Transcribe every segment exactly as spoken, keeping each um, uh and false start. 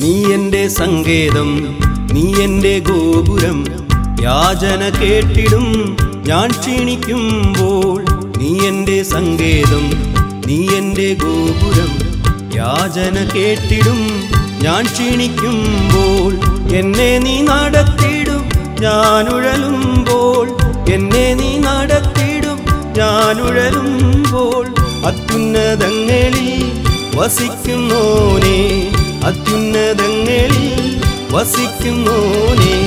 നീ എൻ്റെ സങ്കേതം, നീ എൻ്റെ ഗോപുരം. യാചന കേട്ടിടും ഞാൻ ക്ഷീണിക്കുമ്പോൾ. നീ എൻ്റെ സങ്കേതം, നീ എൻ്റെ ഗോപുരം. യാചന കേട്ടിടും ഞാൻ ക്ഷീണിക്കുമ്പോൾ. എന്നെ നീ നടത്തിടും ഞാനുഴലുമ്പോൾ. എന്നെ നീ നടത്തിടും ഞാനുഴലുമ്പോൾ. അത്യുന്നതങ്ങളിൽ വസിക്കുന്നോനേ, അത്യുന്നതങ്ങളിൽ വസിക്കുന്നോനേ.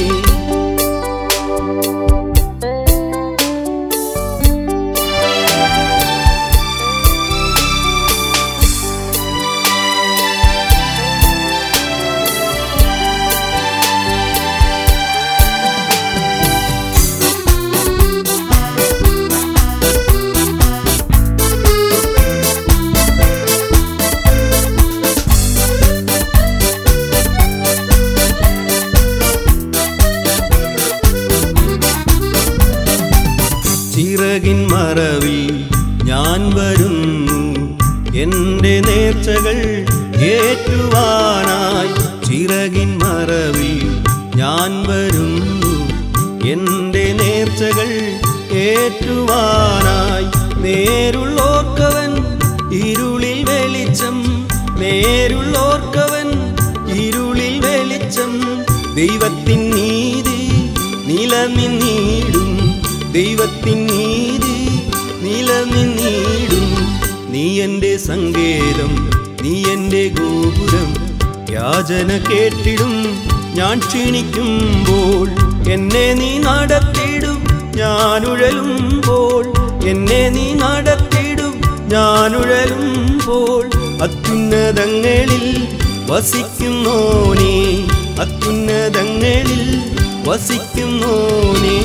ചിറകിൻ മറവിൽ ഞാൻ വരുന്നു എൻ്റെ നേർച്ചകൾ ഏറ്റുവാനായി. ചിറകിൻ മറവിൽ ഞാൻ വരുന്നു എൻ്റെ നേർച്ചകൾ ഏറ്റുവാനായി. നേരുള്ളോർക്കവൻ ഇരുളിൽ വെളിച്ചം, നേരുള്ളോർക്കവൻ ഇരുളിൽ വെളിച്ചം. ദൈവത്തിൻ നീതി നിലനിന്നിടും, ദൈവത്തിൻ നീതി നിലനിന്നിടും. നീ എൻ്റെ സങ്കേതം, നീ എൻ്റെ ഗോപുരം. യാചന കേട്ടിടും ഞാൻ ക്ഷീണിക്കുമ്പോൾ. എന്നെ നീ നടത്തിടും ഞാനുഴലുമ്പോൾ. എന്നെ നീ നടത്തിടും ഞാനുഴലുമ്പോൾ. അത്യുന്നതങ്ങളിൽ വസിക്കുന്നോനേ, അത്യുന്നതങ്ങളിൽ വസിക്കുന്നോനേ.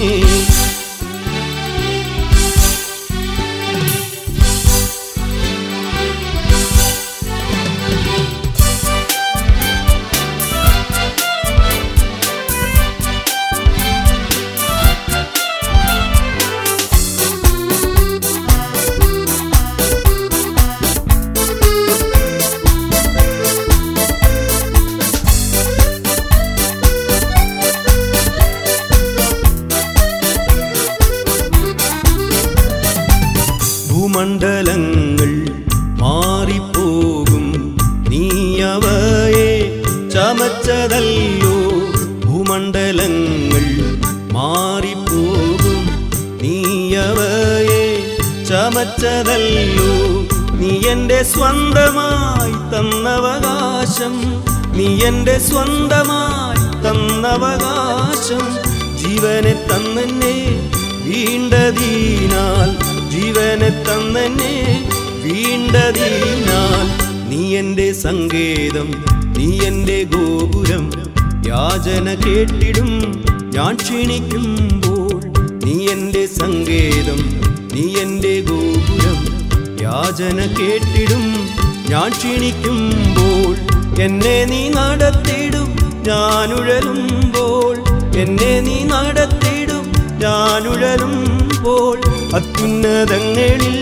ഭൂമണ്ഡലങ്ങൾ മാറിപ്പോകും, നീ അവയെ ചമച്ചതല്ലോ. ഭൂമണ്ഡലങ്ങൾ മാറിപ്പോകും, നീ അവയെ ചമച്ചതല്ലോ. നീ എൻ്റെ സ്വന്തമായി തന്നവകാശം, നീ എൻ്റെ സ്വന്തമായി തന്നവകാശം. ജീവനെ തന്നെന്നെ വീണ്ടതിനാൽ, ജീവനെ തന്നെന്നെ വീണ്ടതിനാൽ. നീ എൻ്റെ സങ്കേതം, നീ എൻ്റെ ഗോപുരം. യാചന കേട്ടിടും ഞാൻ ക്ഷീണിക്കുമ്പോൾ. നീ എൻ്റെ സങ്കേതം, നീ എൻ്റെ ഗോപുരം. യാചന കേട്ടിടും ഞാൻ ക്ഷീണിക്കുമ്പോൾ. എന്നെ നീ നടത്തിടും ഞാനുഴലുമ്പോൾ. എന്നെ നീ നടത്തിടും ഞാനുഴലുമ്പോൾ. അത്യുന്നതങ്ങളിൽ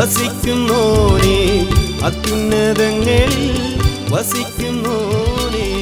വസിക്കുന്നോനേ, അത്യുന്നതങ്ങളിൽ വസിക്കുന്നോനേ.